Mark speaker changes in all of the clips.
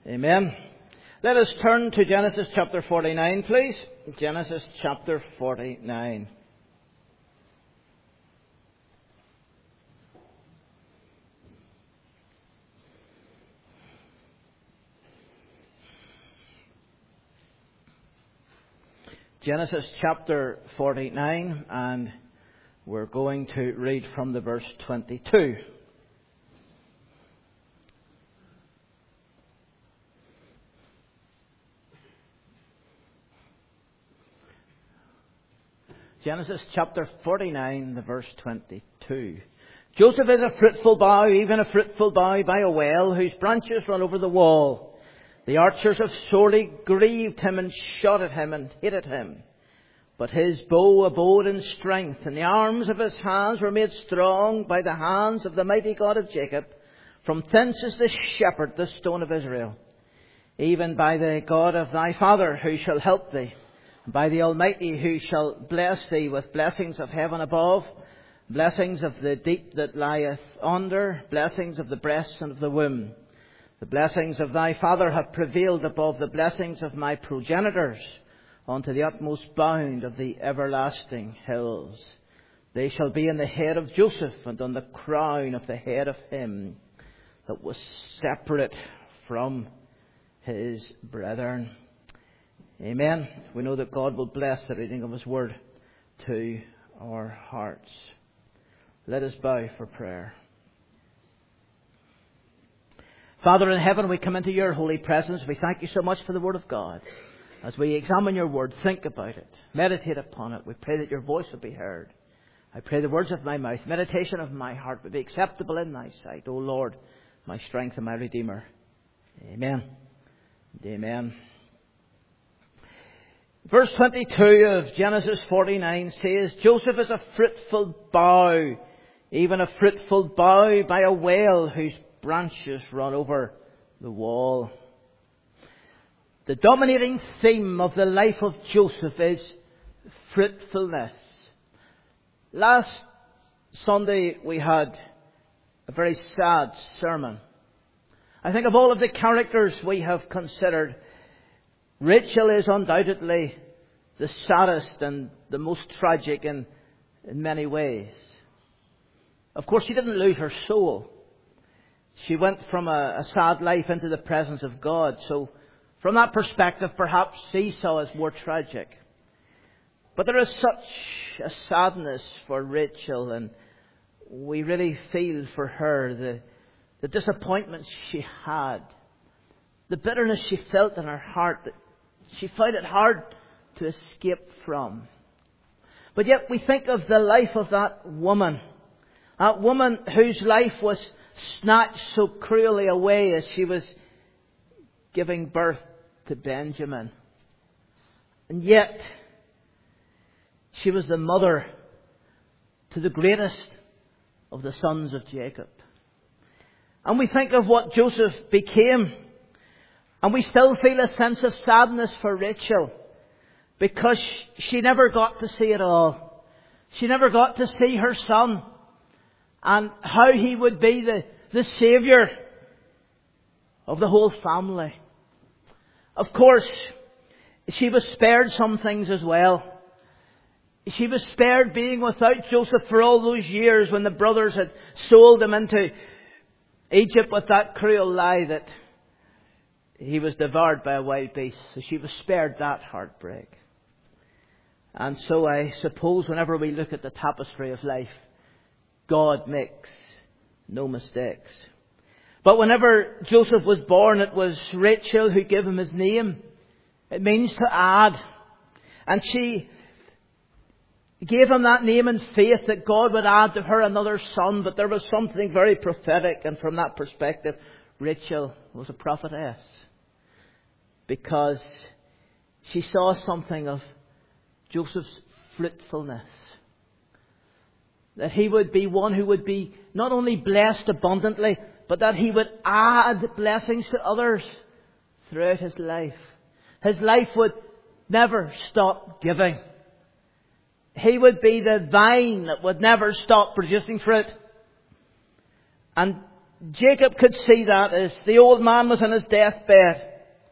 Speaker 1: Amen. Let us turn to Genesis chapter 49, please. Genesis chapter 49. Genesis chapter 49, and we're going to read from the verse 22. Genesis chapter 49, the verse 22. Joseph is a fruitful bough, even a fruitful bough by a well, whose branches run over the wall. The archers have sorely grieved him and shot at him and hated him. But his bow abode in strength, and the arms of his hands were made strong by the hands of the mighty God of Jacob. From thence is the shepherd, the stone of Israel. Even by the God of thy father, who shall help thee. By the Almighty, who shall bless thee with blessings of heaven above, blessings of the deep that lieth under, blessings of the breast and of the womb. The blessings of thy father have prevailed above the blessings of my progenitors, unto the utmost bound of the everlasting hills. They shall be in the head of Joseph, and on the crown of the head of him that was separate from his brethren. Amen. We know that God will bless the reading of His Word to our hearts. Let us bow for prayer. Father in heaven, we come into your holy presence. We thank you so much for the Word of God. As we examine your Word, think about it, meditate upon it. We pray that your voice will be heard. I pray the words of my mouth, meditation of my heart will be acceptable in thy sight, O Lord, my strength and my Redeemer. Amen. And amen. Verse 22 of Genesis 49 says, Joseph is a fruitful bough, even a fruitful bough by a well whose branches run over the wall. The dominating theme of the life of Joseph is fruitfulness. Last Sunday we had a very sad sermon. I think of all of the characters we have considered, Rachel is undoubtedly the saddest and the most tragic in many ways. Of course, she didn't lose her soul. She went from a sad life into the presence of God. So, from that perspective, perhaps Esau is more tragic. But there is such a sadness for Rachel, and we really feel for her the disappointment she had, the bitterness she felt in her heart that she found it hard to escape from. But yet we think of the life of that woman whose life was snatched so cruelly away as she was giving birth to Benjamin. And yet she was the mother to the greatest of the sons of Jacob. And we think of what Joseph became, and we still feel a sense of sadness for Rachel because she never got to see it all. She never got to see her son and how he would be the saviour of the whole family. Of course, she was spared some things as well. She was spared being without Joseph for all those years when the brothers had sold him into Egypt with that cruel lie that he was devoured by a wild beast. So she was spared that heartbreak. And so I suppose whenever we look at the tapestry of life, God makes no mistakes. But whenever Joseph was born, it was Rachel who gave him his name. It means to add. And she gave him that name in faith that God would add to her another son. But there was something very prophetic, and from that perspective, Rachel was a prophetess, because she saw something of Joseph's fruitfulness. That he would be one who would be not only blessed abundantly, but that he would add blessings to others throughout his life. His life would never stop giving. He would be the vine that would never stop producing fruit. And Jacob could see that as the old man was on his deathbed.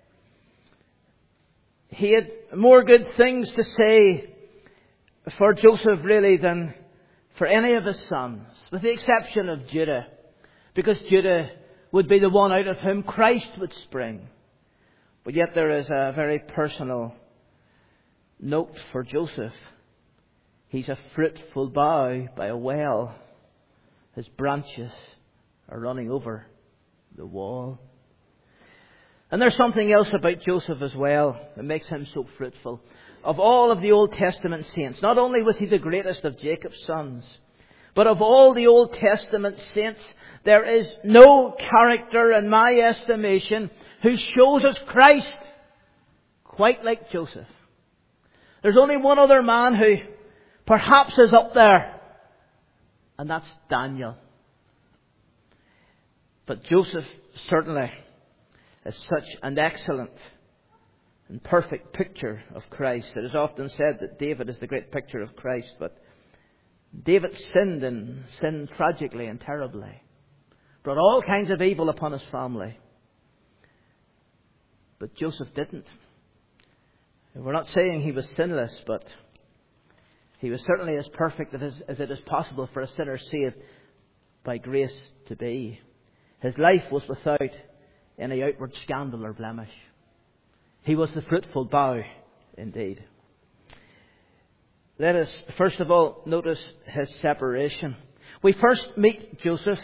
Speaker 1: He had more good things to say for Joseph really than for any of his sons, with the exception of Judah, because Judah would be the one out of whom Christ would spring. But yet there is a very personal note for Joseph. He's a fruitful bough by a well. His branches are running over the wall. And there's something else about Joseph as well that makes him so fruitful. Of all of the Old Testament saints, not only was he the greatest of Jacob's sons, but of all the Old Testament saints, there is no character, in my estimation, who shows us Christ quite like Joseph. There's only one other man who perhaps is up there, and that's Daniel. But Joseph certainly is such an excellent and perfect picture of Christ. It is often said that David is the great picture of Christ, but David sinned, and sinned tragically and terribly. Brought all kinds of evil upon his family. But Joseph didn't. We're not saying he was sinless, but he was certainly as perfect as it is possible for a sinner saved by grace to be. His life was without any outward scandal or blemish. He was the fruitful bough indeed. Let us first of all notice his separation. We first meet Joseph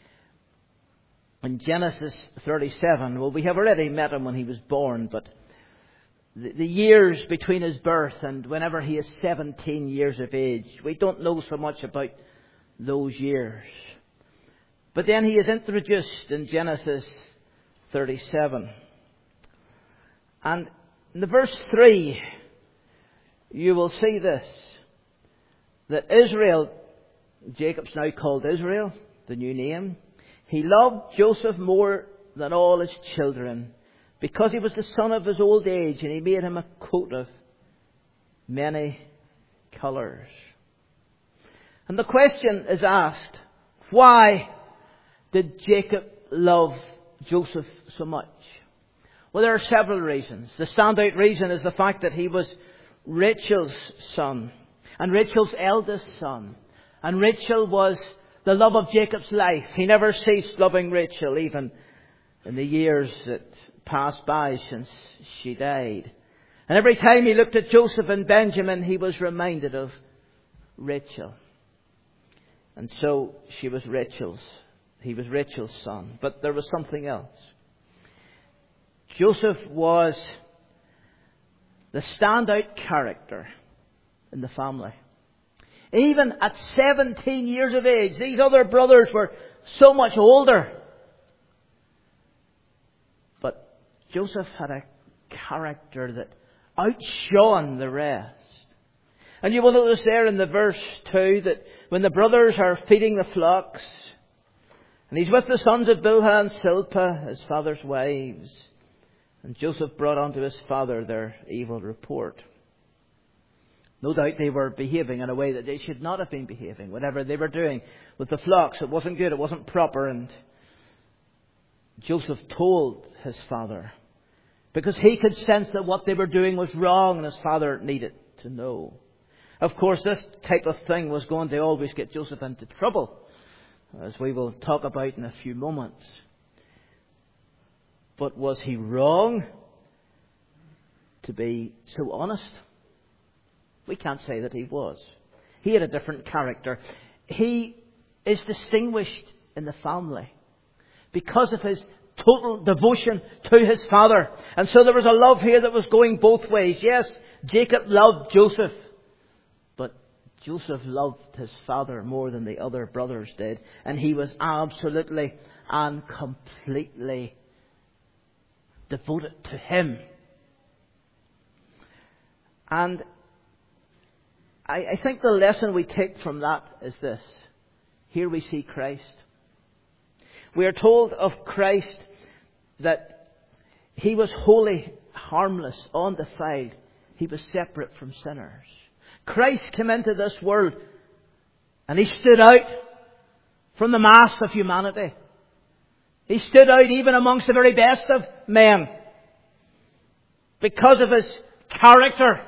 Speaker 1: in Genesis 37. Well, we have already met him when he was born, but the years between his birth and whenever he is 17 years of age, we don't know so much about those years. But then he is introduced in Genesis 37. And in the verse 3, you will see this, that Israel, Jacob's now called Israel, the new name, he loved Joseph more than all his children, because he was the son of his old age, and he made him a coat of many colours. And the question is asked, why did Jacob love Joseph so much? Well, there are several reasons. The standout reason is the fact that he was Rachel's son, and Rachel's eldest son. And Rachel was the love of Jacob's life. He never ceased loving Rachel, even in the years that passed by since she died. And every time he looked at Joseph and Benjamin, he was reminded of Rachel. And so he was Rachel's son. But there was something else. Joseph was the standout character in the family. Even at 17 years of age, these other brothers were so much older. But Joseph had a character that outshone the rest. And you will notice there in the verse 2 that when the brothers are feeding the flocks, and he's with the sons of Bilhah and Zilpah, his father's wives, and Joseph brought unto his father their evil report. No doubt they were behaving in a way that they should not have been behaving. Whatever they were doing with the flocks, it wasn't good, it wasn't proper. And Joseph told his father, because he could sense that what they were doing was wrong, and his father needed to know. Of course, this type of thing was going to always get Joseph into trouble, as we will talk about in a few moments. But was he wrong to be so honest? We can't say that he was. He had a different character. He is distinguished in the family because of his total devotion to his father. And so there was a love here that was going both ways. Yes, Jacob loved Joseph, but Joseph loved his father more than the other brothers did. And he was absolutely and completely devoted to him. And I think the lesson we take from that is this. Here we see Christ. We are told of Christ that he was holy, harmless, undefiled. He was separate from sinners. Christ came into this world and he stood out from the mass of humanity. He stood out even amongst the very best of men because of his character.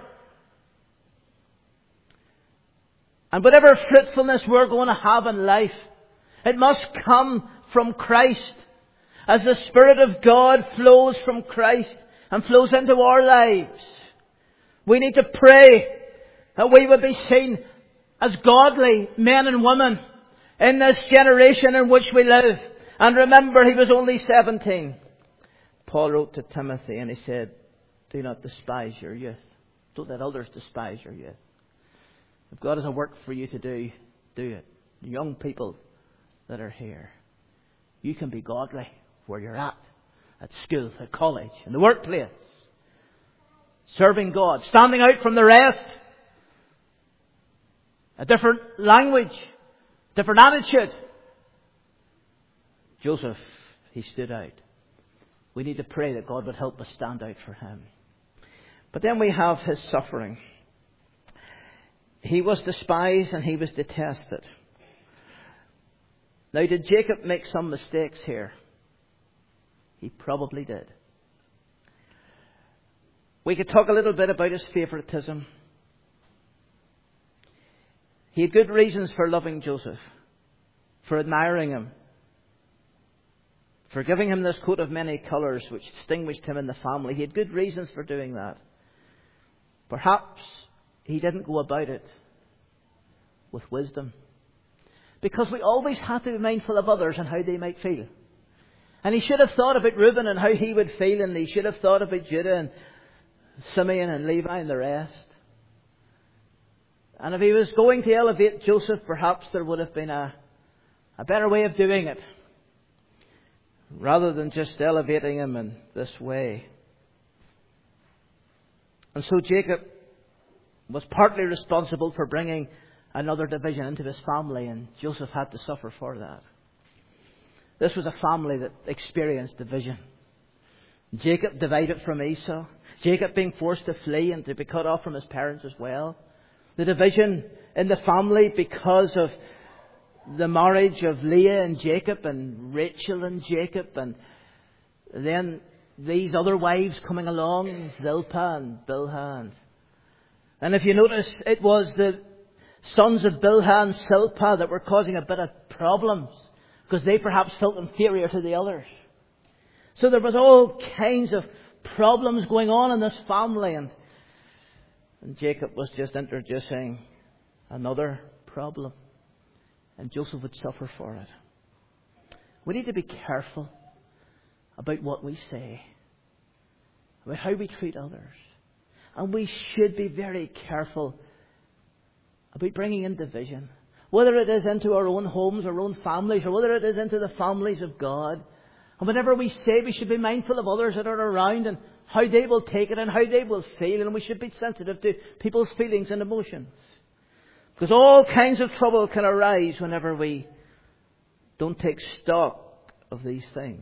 Speaker 1: And whatever fruitfulness we're going to have in life, it must come from Christ. As the Spirit of God flows from Christ and flows into our lives, we need to pray that we would be seen as godly men and women in this generation in which we live. And remember, he was only 17. Paul wrote to Timothy and he said, do not despise your youth. Don't let others despise your youth. If God has a work for you to do, do it. Young people that are here, you can be godly where you're at school, at college, in the workplace. Serving God, standing out from the rest. A different language, different attitude. Joseph, he stood out. We need to pray that God would help us stand out for him. But then we have his suffering. He was despised and he was detested. Now, did Jacob make some mistakes here? He probably did. We could talk a little bit about his favoritism. He had good reasons for loving Joseph, for admiring him, for giving him this coat of many colours which distinguished him in the family. He had good reasons for doing that. Perhaps he didn't go about it with wisdom. Because we always have to be mindful of others and how they might feel. And he should have thought about Reuben and how he would feel, and he should have thought about Judah and Simeon and Levi and the rest. And if he was going to elevate Joseph, perhaps there would have been a better way of doing it, rather than just elevating him in this way. And so Jacob was partly responsible for bringing another division into his family, and Joseph had to suffer for that. This was a family that experienced division. Jacob divided from Esau. Jacob being forced to flee and to be cut off from his parents as well. The division in the family because of the marriage of Leah and Jacob and Rachel and Jacob, and then these other wives coming along, Zilpah and Bilhah. And if you notice, it was the sons of Bilhah and Zilpah that were causing a bit of problems, because they perhaps felt inferior to the others. So there was all kinds of problems going on in this family, and Jacob was just introducing another problem, and Joseph would suffer for it. We need to be careful about what we say, about how we treat others. And we should be very careful about bringing in division, whether it is into our own homes, our own families, or whether it is into the families of God. And whenever we say, we should be mindful of others that are around and how they will take it and how they will feel. And we should be sensitive to people's feelings and emotions, because all kinds of trouble can arise whenever we don't take stock of these things.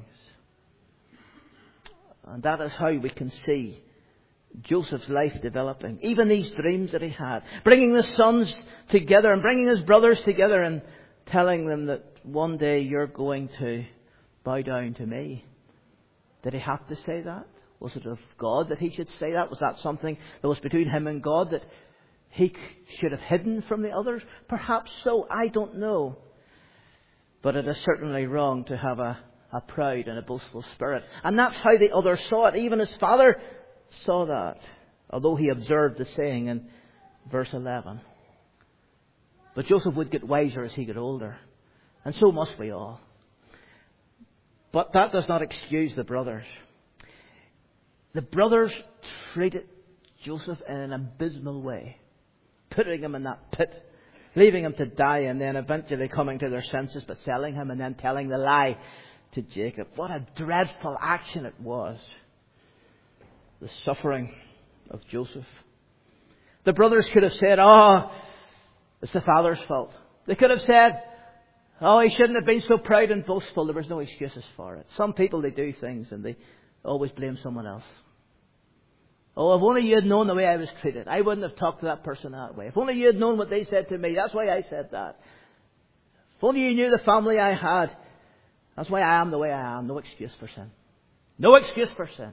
Speaker 1: And that is how we can see Joseph's life developing. Even these dreams that he had, bringing the sons together and bringing his brothers together and telling them that one day you're going to bow down to me. Did he have to say that? Was it of God that he should say that? Was that something that was between him and God that he should have hidden from the others? Perhaps so. I don't know. But it is certainly wrong to have a proud and a boastful spirit. And that's how the others saw it. Even his father saw that, although he observed the saying in verse 11. But Joseph would get wiser as he got older, and so must we all. But that does not excuse the brothers. The brothers treated Joseph in an abysmal way, putting him in that pit, leaving him to die, and then eventually coming to their senses but selling him and then telling the lie to Jacob. What a dreadful action it was. The suffering of Joseph. The brothers could have said, oh, it's the father's fault. They could have said, oh, he shouldn't have been so proud and boastful. There was no excuses for it. Some people, they do things and they always blame someone else. Oh, if only you had known the way I was treated, I wouldn't have talked to that person that way. If only you had known what they said to me, that's why I said that. If only you knew the family I had. That's why I am the way I am. No excuse for sin. No excuse for sin.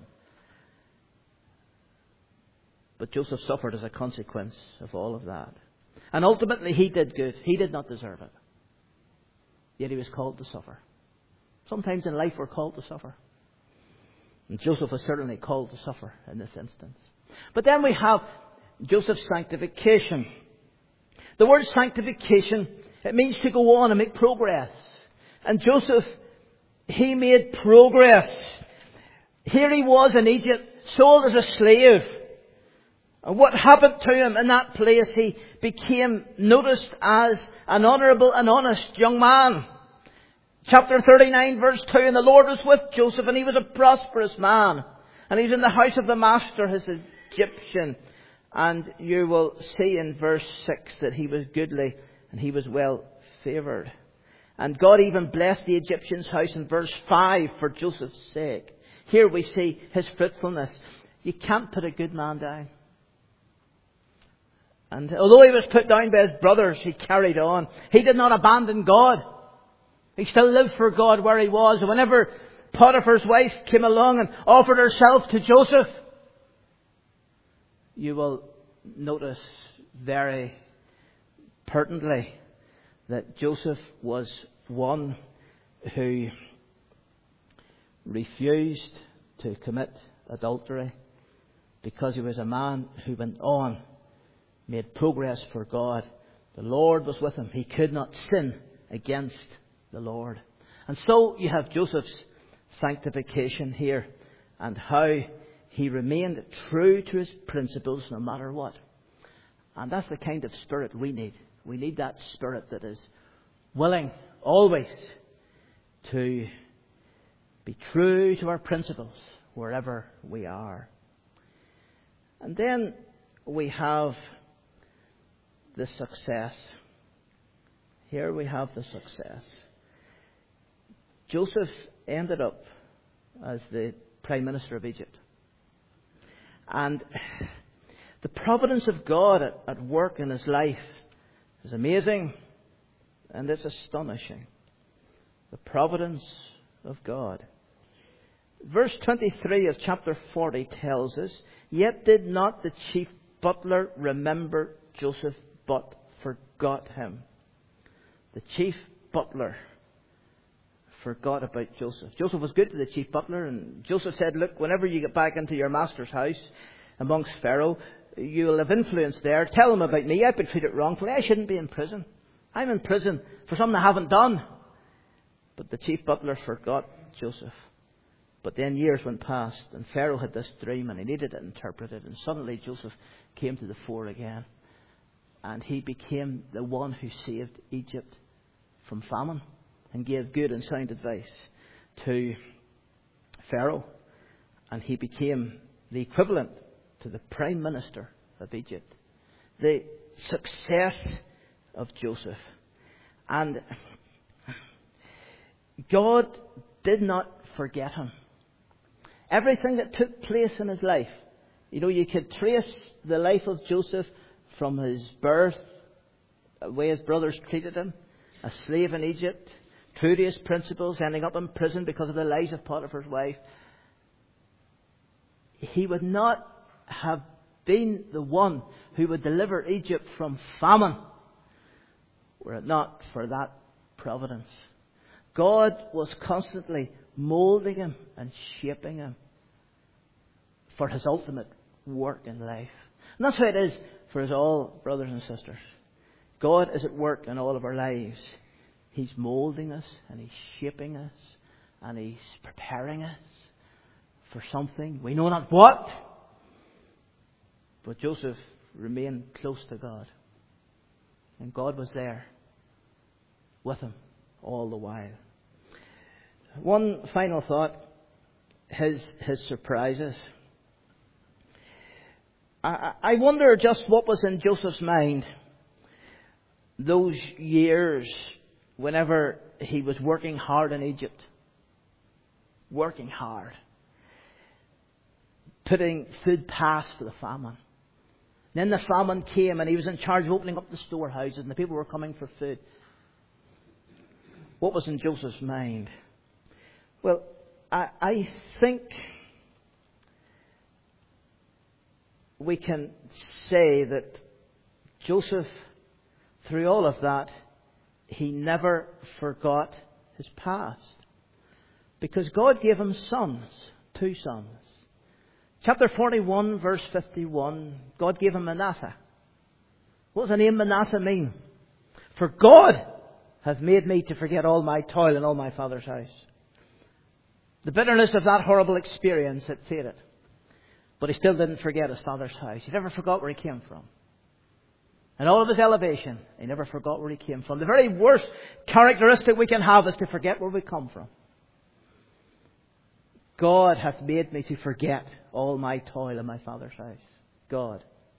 Speaker 1: But Joseph suffered as a consequence of all of that. And ultimately he did good. He did not deserve it. Yet he was called to suffer. Sometimes in life we're called to suffer. And Joseph was certainly called to suffer in this instance. But then we have Joseph's sanctification. The word sanctification, it means to go on and make progress. And Joseph, he made progress. Here he was in Egypt, sold as a slave. And what happened to him in that place? He became noticed as an honourable and honest young man. Chapter 39 verse 2, and the Lord was with Joseph, and he was a prosperous man. And he was in the house of the master, his Egyptian. And you will see in verse 6 that he was goodly and he was well favoured. And God even blessed the Egyptian's house in verse 5 for Joseph's sake. Here we see his fruitfulness. You can't put a good man down. And although he was put down by his brothers, he carried on. He did not abandon God. He still lived for God where he was. And whenever Potiphar's wife came along and offered herself to Joseph, you will notice very pertinently that Joseph was one who refused to commit adultery because he was a man who went on, made progress for God. The Lord was with him. He could not sin against the Lord. And so you have Joseph's sanctification here and how he remained true to his principles no matter what. And that's the kind of spirit we need. We need that spirit that is willing always to be true to our principles wherever we are. And then we have the success. Here we have the success. Joseph ended up as the Prime Minister of Egypt. And the providence of God at work in his life is amazing and it's astonishing. The providence of God. Verse 23 of chapter 40 tells us, "Yet did not the chief butler remember Joseph, but forgot him." The chief butler forgot about Joseph. Joseph was good to the chief butler, and Joseph said, "Look, whenever you get back into your master's house amongst Pharaoh, you will have influence there. Tell him about me. I've been treated wrongfully. I shouldn't be in prison. I'm in prison for something I haven't done." But the chief butler forgot Joseph. But then years went past, and Pharaoh had this dream, and he needed it interpreted. And suddenly Joseph came to the fore again, and he became the one who saved Egypt from famine and gave good and sound advice to Pharaoh. And he became the equivalent to the Prime Minister of Egypt. The success of Joseph. And God did not forget him. Everything that took place in his life, you could trace the life of Joseph from his birth, the way his brothers treated him, a slave in Egypt, true to his principles, ending up in prison because of the lies of Potiphar's wife. He would not have been the one who would deliver Egypt from famine were it not for that providence. God was constantly moulding him and shaping him for his ultimate work in life. And that's how it is for us all, brothers and sisters. God is at work in all of our lives. He's moulding us and he's shaping us and he's preparing us for something. We know not what. But Joseph remained close to God. And God was there with him all the while. One final thought, his surprises. I wonder just what was in Joseph's mind those years whenever he was working hard in Egypt. Working hard. Putting food past for the famine. Then the famine came and he was in charge of opening up the storehouses and the people were coming for food. What was in Joseph's mind? Well, I think we can say that Joseph, through all of that, he never forgot his past. Because God gave him sons, 2 sons. Chapter 41, verse 51, God gave him Manasseh. What does the name Manasseh mean? For God hath made me to forget all my toil in all my father's house. The bitterness of that horrible experience had faded. But he still didn't forget his father's house. He never forgot where he came from. And all of his elevation, he never forgot where he came from. The very worst characteristic we can have is to forget where we come from. God hath made me to forget all my toil in my father's house. God.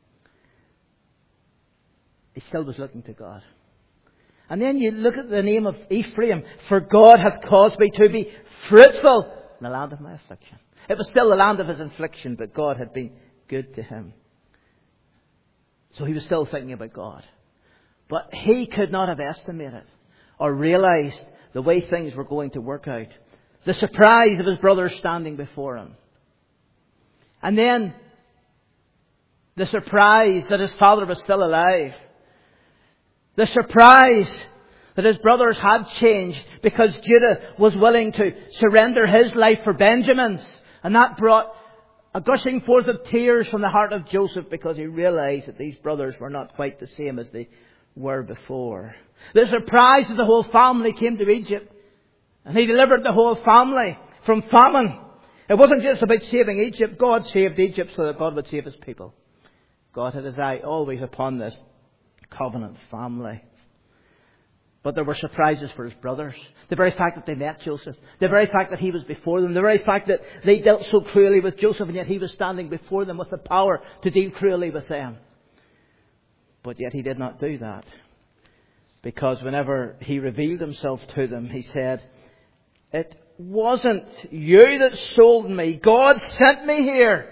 Speaker 1: He still was looking to God. And then you look at the name of Ephraim. For God hath caused me to be fruitful in the land of my affliction. It was still the land of his affliction, but God had been good to him. So he was still thinking about God. But he could not have estimated or realized the way things were going to work out. The surprise of his brothers standing before him. And then the surprise that his father was still alive. The surprise that his brothers had changed because Judah was willing to surrender his life for Benjamin's. And that brought a gushing forth of tears from the heart of Joseph because he realized that these brothers were not quite the same as they were before. The surprise that the whole family came to Egypt. And he delivered the whole family from famine. It wasn't just about saving Egypt. God saved Egypt so that God would save his people. God had his eye always upon this covenant family. But there were surprises for his brothers. The very fact that they met Joseph. The very fact that he was before them. The very fact that they dealt so cruelly with Joseph and yet he was standing before them with the power to deal cruelly with them. But yet he did not do that. Because whenever he revealed himself to them, he said, "It wasn't you that sold me. God sent me here."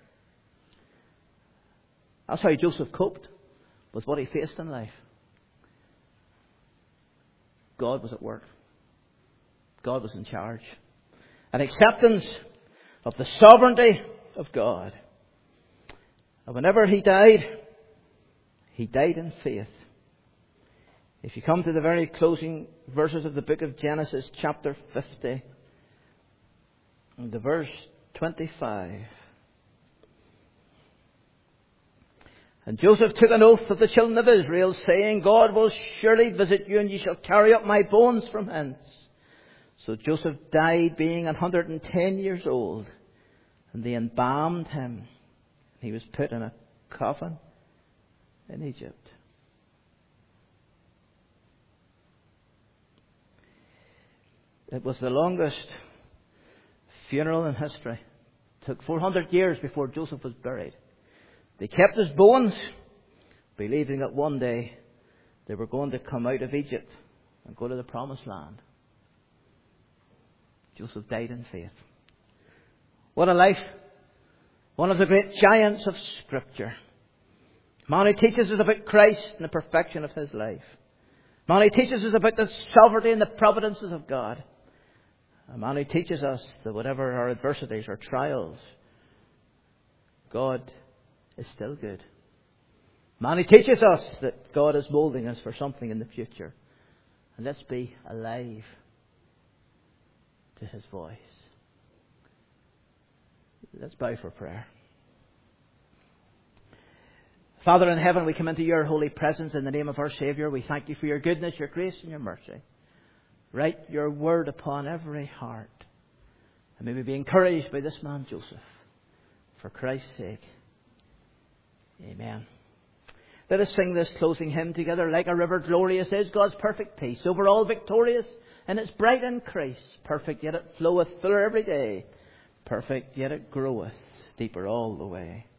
Speaker 1: That's how Joseph coped with what he faced in life. God was at work. God was in charge. An acceptance of the sovereignty of God. And whenever he died in faith. If you come to the very closing verses of the book of Genesis, chapter 50, and the verse 25. And Joseph took an oath of the children of Israel, saying, God will surely visit you, and ye shall carry up my bones from hence. So Joseph died, being 110 years old, and they embalmed him. He was put in a coffin in Egypt. It was the longest funeral in history. It took 400 years before Joseph was buried. They kept his bones, believing that one day they were going to come out of Egypt and go to the promised land. Joseph died in faith. What a life. One of the great giants of Scripture. Man who teaches us about Christ and the perfection of his life. Man who teaches us about the sovereignty and the providences of God. A man who teaches us that whatever our adversities or trials, God is still good. A man who teaches us that God is molding us for something in the future. And let's be alive to his voice. Let's bow for prayer. Father in heaven, we come into your holy presence in the name of our Saviour. We thank you for your goodness, your grace and your mercy. Write your word upon every heart. And may we be encouraged by this man Joseph. For Christ's sake. Amen. Let us sing this closing hymn together. Like a river glorious is God's perfect peace. Over all victorious in its bright increase. Perfect yet it floweth fuller every day. Perfect yet it groweth deeper all the way.